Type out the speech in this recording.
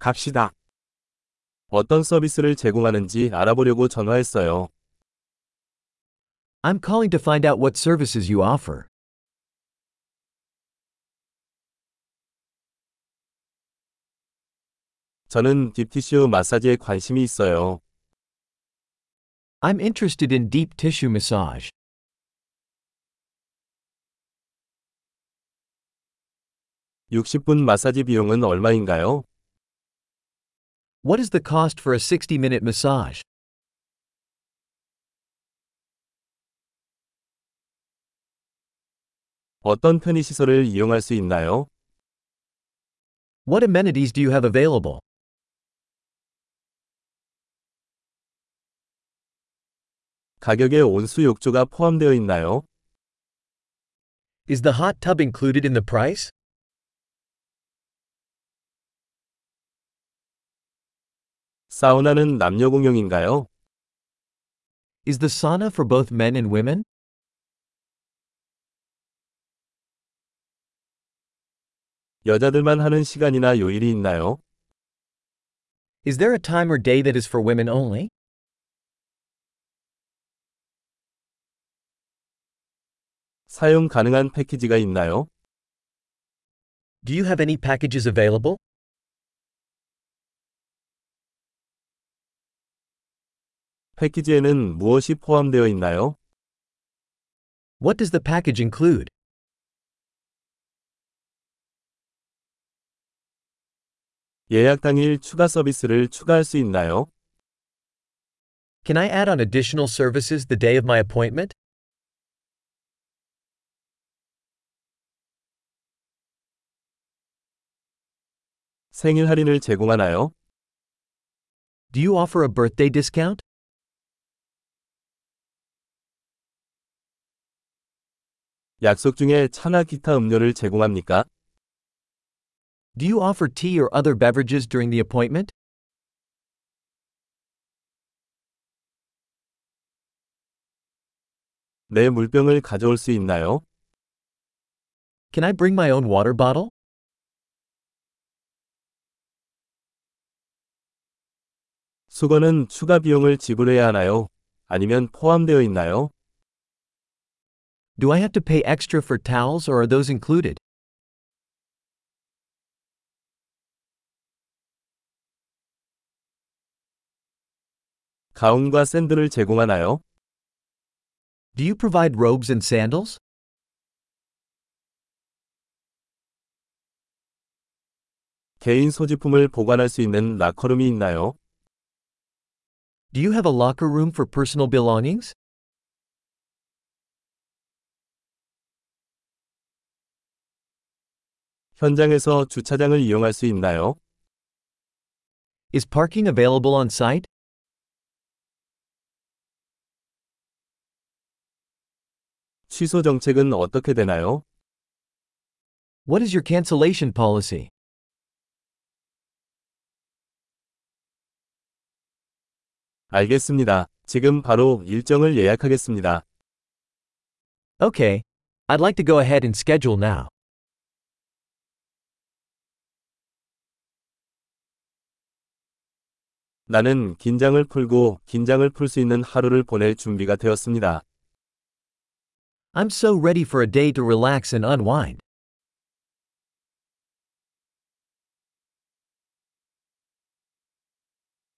갑시다. 어떤 서비스를 제공하는지 알아보려고 전화했어요. I'm calling to find out what services you offer. 저는 딥티슈 마사지에 관심이 있어요. I'm interested in deep tissue massage. 60분 마사지 비용은 얼마인가요? What is the cost for a 60-minute massage? 어떤 편의시설을 이용할 수 있나요? What amenities do you have available? 가격에 온수 욕조가 포함되어 있나요? Is the hot tub included in the price? 사우나는 남녀 공용인가요? Is the sauna for both men and women? 여자들만 하는 시간이나 요일이 있나요? Is there a time or day that is for women only? 사용 가능한 패키지가 있나요? Do you have any packages available? 패키지에는 무엇이 포함되어 있나요? What does the package include? 예약 당일 추가 서비스를 추가할 수 있나요? Can I add on additional services the day of my appointment? 생일 할인을 제공하나요? Do you offer a birthday discount? 약속 중에 차나 기타 음료를 제공합니까? Do you offer tea or other beverages during the appointment? 내 물병을 가져올 수 있나요? Can I bring my own water bottle? 수건은 추가 비용을 지불해야 하나요? 아니면 포함되어 있나요? Do I have to pay extra for towels or are those included? 가운과 샌들을 제공하나요? Do you provide robes and sandals? 개인 소지품을 보관할 수 있는 라커룸이 있나요? Do you have a locker room for personal belongings? 현장에서 주차장을 이용할 수 있나요? Is parking available on site? 취소 정책은 어떻게 되나요? What is your cancellation policy? 알겠습니다. 지금 바로 일정을 예약하겠습니다. Okay. I'd like to go ahead and schedule now. 나는 긴장을 풀고 긴장을 풀 수 있는 하루를 보낼 준비가 되었습니다. I'm so ready for a day to relax and unwind.